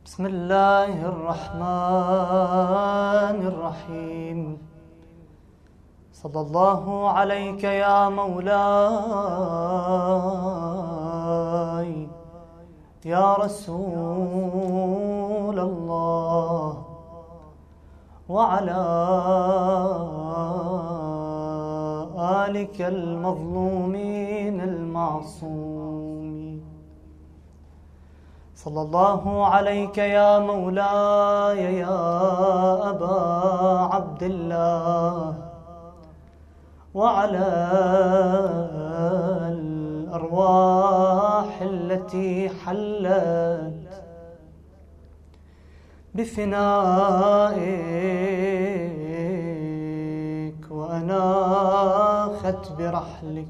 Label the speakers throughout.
Speaker 1: بسم الله الرحمن الرحيم. صلى الله عليك يا مولاي يا رسول الله، وعلى آلك المظلومين المعصومين. صلى الله عليك يا مولاي يا أبا عبد الله، وعلى الأرواح التي حلت بفنائك وأناخت برحلك.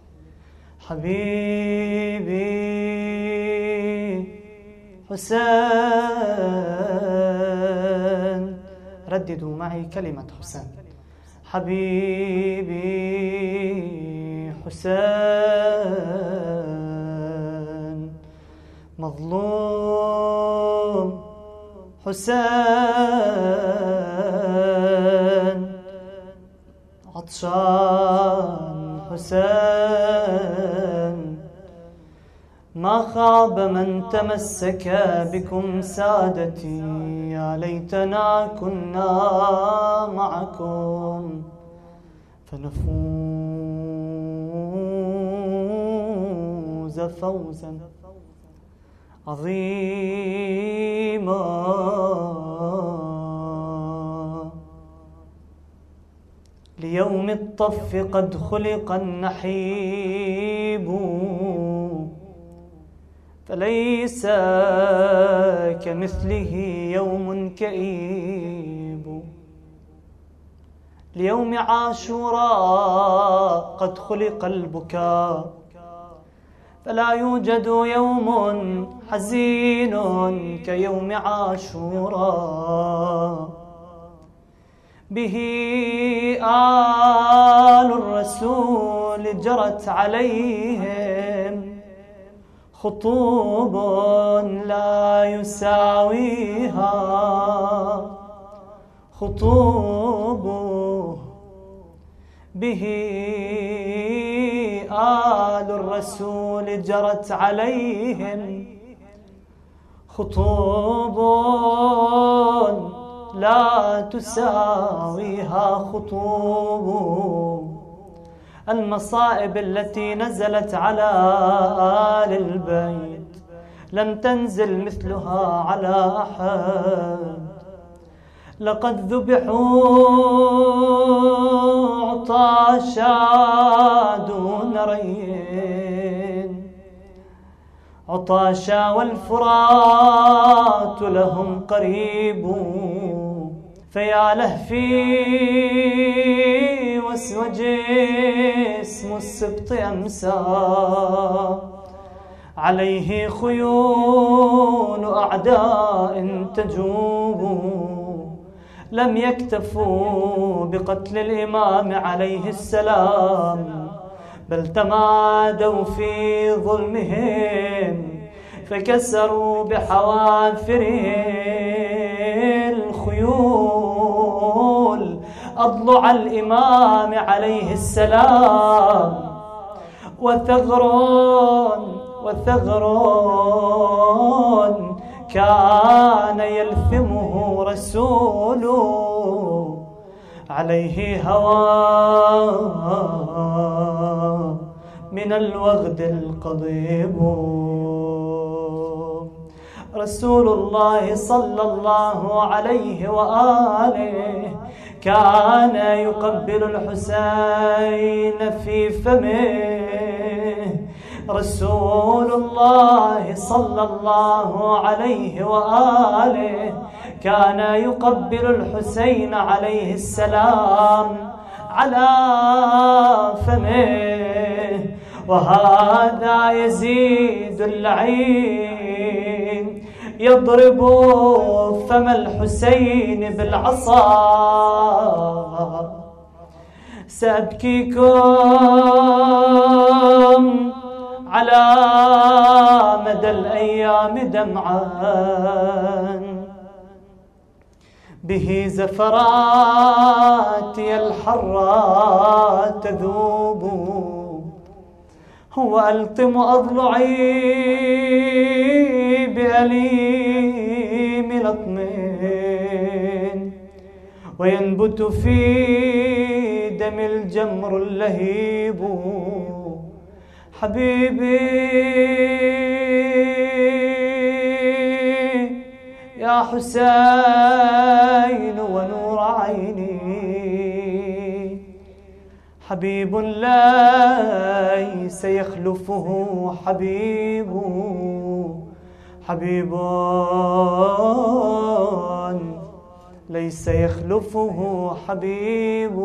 Speaker 1: حبيبي حسين، رددوا معي كلمة حسين. حبيبي حسين، مظلوم حسين، عطشان حسين، ما خاب من تمسك بكم سادتي. يا ليتنا كنا معكم فنفوز فوزا عظيما. ليوم الطف قد خلق النحيب، فليس كمثله يوم كئيب. ليوم عاشوراء قد خلق البكاء، فلا يوجد يوم حزين كيوم عاشوراء. به آل الرسول جرت عليهم خطوب لا يساويها خطوب. به آل الرسول جرت عليهم خطوب لا تساويها خطوب. المصائب التي نزلت على آل البيت لم تنزل مثلها على أحد. لقد ذبحوا عطاشا دون ريين، عطاشا والفرات لهم قريب. فيا لهفي واسود اسم السبط أمسى، عليه خيول أعداء تجوب. لم يكتفوا بقتل الإمام عليه السلام، بل تمادوا في ظلمهم فكسروا بحوافرهم الخيول أضلع الإمام عليه السلام. وثغر كان يلثمه رسول عليه هوى من الوغد القضيب. رسول الله صلى الله عليه وآله كان يقبل الحسين في فمه. رسول الله صلى الله عليه وآله كان يقبل الحسين عليه السلام على فمه. وهذا يزيد اللعين يضرب فم الحسين بالعصا. سأبكيكم على مدى الأيام دمعا، به زفراتي الحرات تذوب، هو ألطم أضلعي بأليم لطم، وينبت في دم الجمر اللهيب. حبيبي يا حسين ونور عيني، حبيب ليس يخلفه حبيب، حبيب ليس يخلفه حبيب.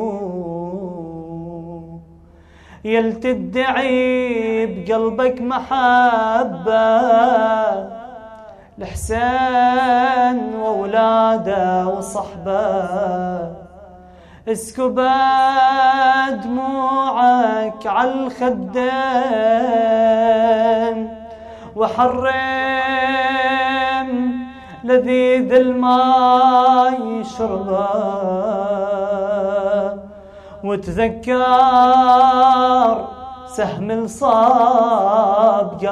Speaker 1: يل تدعي بقلبك محبة الحسين وولاده وصحبه، اسكب دموعك عالخدين، وحرم لذيذ الماء شربه، وتذكر سهم الصاب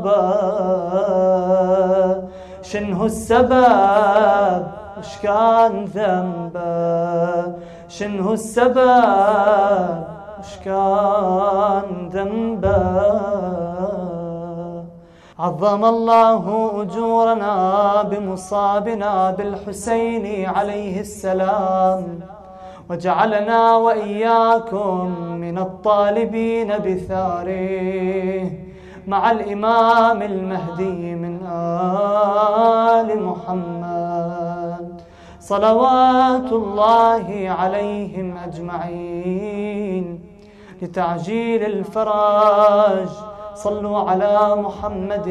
Speaker 1: قلبه، شنو السبب وش كان ذنبه، شنو السبب وش كان ذنبه. عظم الله أجورنا بمصابنا بالحسين عليه السلام، وجعلنا وإياكم من الطالبين بثاره مع الإمام المهدي من آل محمد صلوات الله عليهم أجمعين. لتعجيل الفرج صلوا على محمد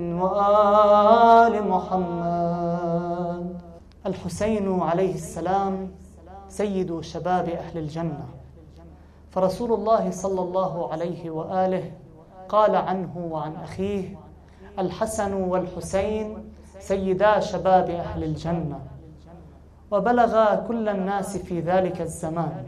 Speaker 1: وآل محمد. الحسين عليه السلام سيد شباب أهل الجنة، فرسول الله صلى الله عليه وآله قال عنه وعن أخيه: الحسن والحسين سيدا شباب أهل الجنة. وبلغ كل الناس في ذلك الزمان.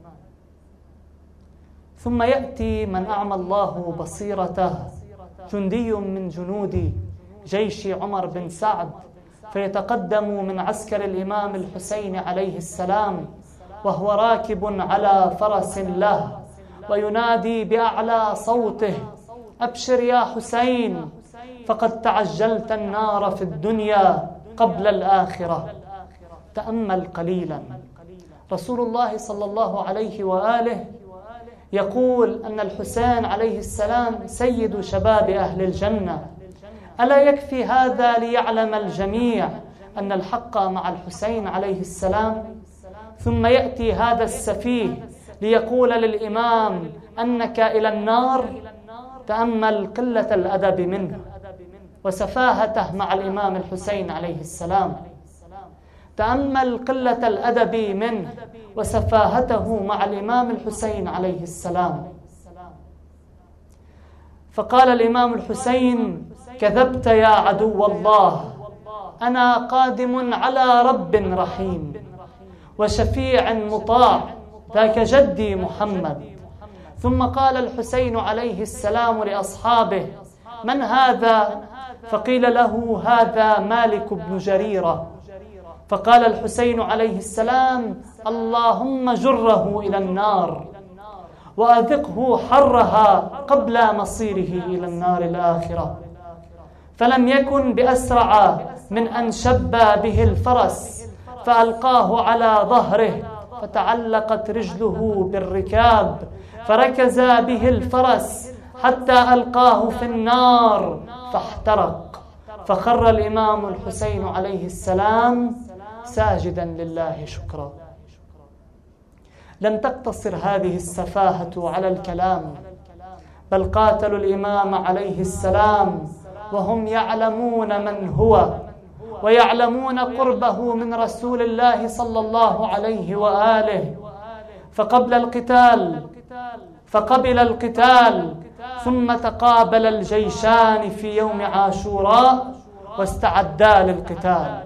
Speaker 1: ثم يأتي من أعمى الله بصيرته، جندي من جنود جيش عمر بن سعد، فيتقدم من عسكر الإمام الحسين عليه السلام وهو راكب على فرس له، وينادي بأعلى صوته: أبشر يا حسين، فقد تعجلت النار في الدنيا قبل الآخرة. تأمل قليلا، رسول الله صلى الله عليه وآله يقول أن الحسين عليه السلام سيد شباب أهل الجنة. ألا يكفي هذا ليعلم الجميع أن الحق مع الحسين عليه السلام؟ ثم يأتي هذا السفيه ليقول للإمام أنك إلى النار. تأمل قلة الأدب منه وسفاهته مع الإمام الحسين عليه السلام. تأمل قلة الأدب منه وسفاهته مع الإمام الحسين عليه السلام. فقال الإمام الحسين: كذبت يا عدو الله، أنا قادم على رب رحيم وشفيع مطاع، ذاك جدي محمد. ثم قال الحسين عليه السلام لأصحابه: من هذا؟ فقيل له: هذا مالك بن جريرة. فقال الحسين عليه السلام: اللهم جره إلى النار وأذقه حرها قبل مصيره إلى النار الآخرة. فلم يكن بأسرع من أن شب به الفرس فألقاه على ظهره، فتعلقت رجله بالركاب، فركز به الفرس حتى ألقاه في النار فاحترق، فخر الإمام الحسين عليه السلام ساجدا لله شكرا. لم تقتصر هذه السفاهة على الكلام، بل قاتلوا الإمام عليه السلام وهم يعلمون من هو ويعلمون قربه من رسول الله صلى الله عليه وآله. فقبل القتال ثم تقابل الجيشان في يوم عاشوراء واستعدا للقتال.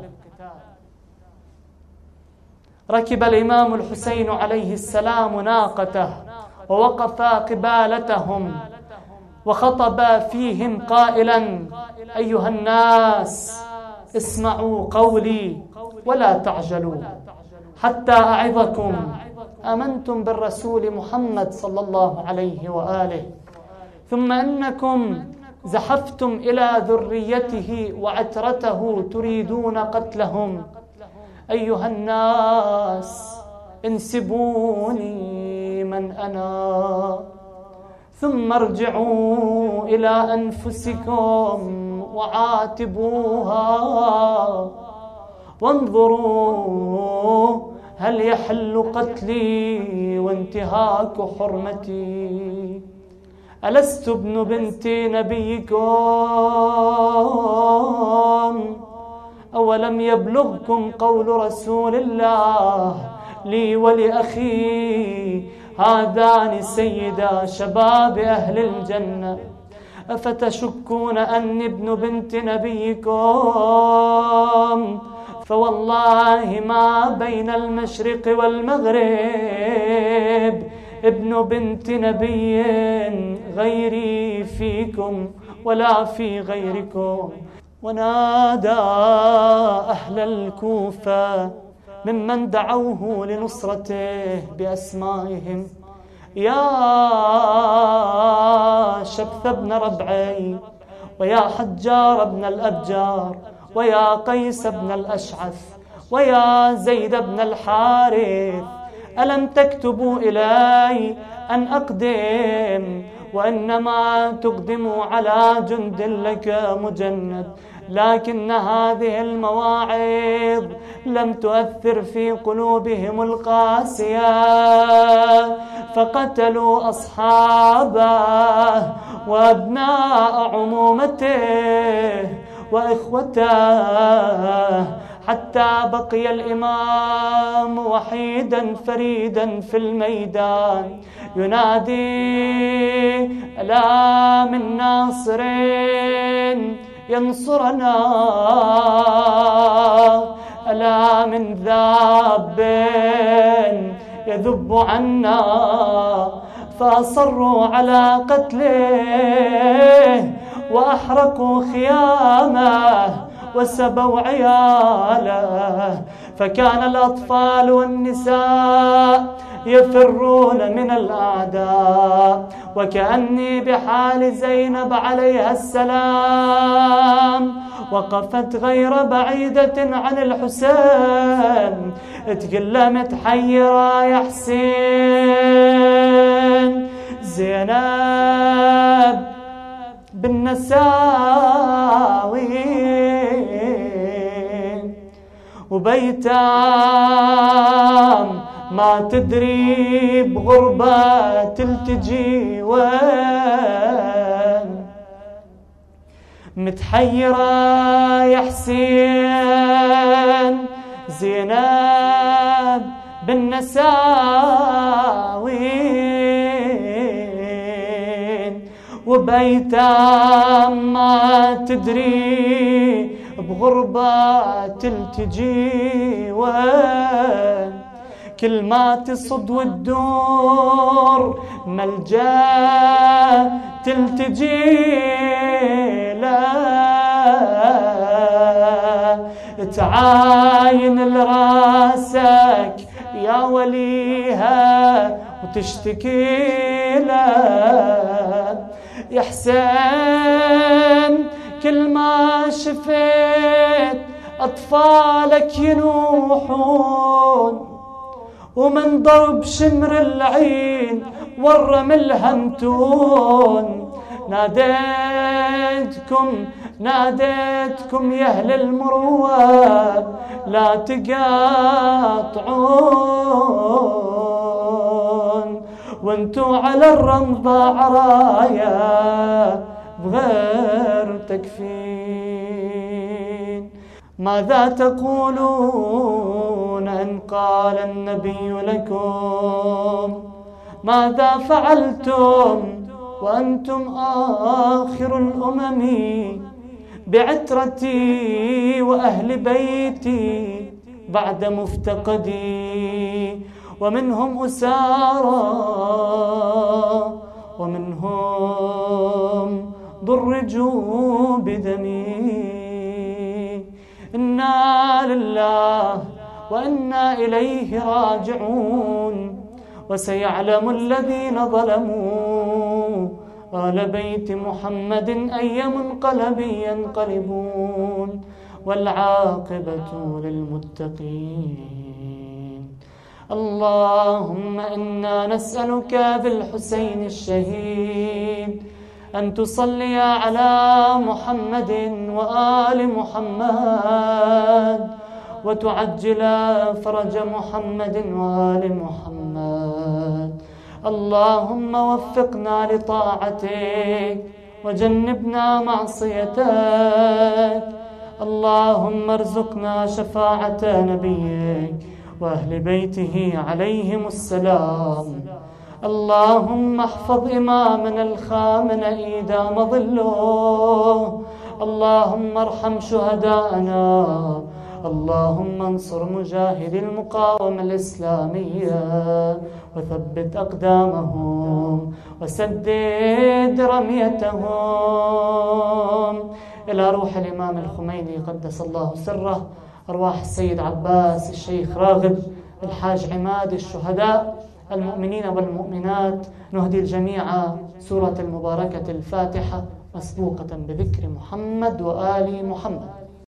Speaker 1: ركب الإمام الحسين عليه السلام ناقته ووقف قبالتهم وخطب فيهم قائلا: أيها الناس، اسمعوا قولي ولا تعجلوا حتى أعظكم. آمنتم بالرسول محمد صلى الله عليه وآله، ثم أنكم زحفتم إلى ذريته وعترته تريدون قتلهم. أيها الناس، انسبوني من أنا، ثم ارجعوا إلى أنفسكم وعاتبوها، وانظروا هل يحل قتلي وانتهاك حرمتي. ألست ابن بنت نبيكم؟ أولم يبلغكم قول رسول الله لي ولأخي هذان سيدا شباب أهل الجنة، أفتشكون أني ابن بنت نبيكم؟ فوالله ما بين المشرق والمغرب ابن بنت نبي غيري فيكم ولا في غيركم. ونادى أهل الكوفة ممن دعوه لنصرته بأسمائهم: يا شبث بن ربعي، ويا حجار بن الأبجار، ويا قيس بن الأشعث، ويا زيد بن الحارث، ألم تكتبوا إلي أن أقدم؟ وإنما تقدموا على جند لك مجند. لكن هذه المواعظ لم تؤثر في قلوبهم القاسية، فقتلوا أصحابه وأبناء عمومته وإخوته، حتى بقي الإمام وحيدا فريدا في الميدان ينادي: ألا من ناصر ينصرنا؟ ألا من ذاب يذب عنا؟ فأصروا على قتله وأحرقوا خيامه وسبوا عياله، فكان الأطفال والنساء يفرون من الأعداء، وكأني بحال زينب عليها السلام وقفت غير بعيدة عن الحسين تكلمت: حيرا يا حسين، زينب بالنساوي وبيتام ما تدري بغربة تلتجي وين، متحيرة يا حسين، زينب بالنساوي وبيتام ما تدري بغربة تلتجي وين، كل ما تصد وتدور ملجأ تلتجي له، تعاين لراسك يا وليها وتشتكي له. يا حسين كل ما شفت أطفالك ينوحون، ومن ضرب شمر العين والرمل همتون، ناديتكم يا أهل المروة لا تقاطعون، وانتو على الرمضة عرايا بغير تكفين. ماذا تقولون إن قال النبي لكم؟ ماذا فعلتم وأنتم آخر الأمم بعترتي وأهل بيتي بعد مفتقدي، ومنهم أسارى ومنهم ضرجوا بدمي. إنا لله وإنا إليه راجعون. وسيعلم الذين ظلموا آل بيت محمد أي منقلب ينقلبون، والعاقبة للمتقين. اللهم إنا نسألك بالحسين الشهيد أن تصلي على محمد وآل محمد، وتعجل فرج محمد وآل محمد. اللهم وفقنا لطاعتك وجنبنا معصيتك. اللهم ارزقنا شفاعة نبيك وأهل بيته عليهم السلام. اللهم احفظ إمامنا الخامن إذا مضله. اللهم ارحم شهداءنا. اللهم انصر مجاهدي المقاومة الإسلامية وثبت أقدامهم وسدد رميتهم. إلى روح الإمام الخميني قدس الله سره، أرواح السيد عباس، الشيخ راغب، الحاج عماد، الشهداء، المؤمنين والمؤمنات، نهدي الجميع سورة المباركة الفاتحة مسبوقة بذكر محمد وآل محمد.